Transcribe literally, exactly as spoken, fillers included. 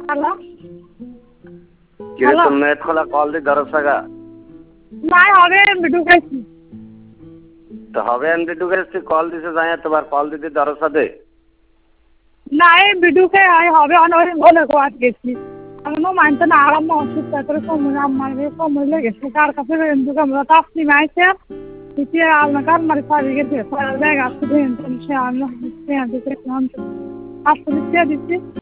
hello কিরে তোর net খোলা কল দি ধরস গা নাই হবে আমি ঢুকাইছি তো হবে আমি ঢুকাইছি কল দিছে যাই তোমার কল দিতে ধরস দে নাই বিডুকে আই হবে অনেক বলে কোয়াত গেছি আমি নো মানতে না আরাম অসুস্থ করে সময় আমার সময় লেগেছে কার কাছে রেন্দু আমরা তো আপনি মাইছে ইতি আপনার আমার সারি গেছে সারা জায়গা আছে দেন সে আমি সে দিতে আসলে দিচ্ছি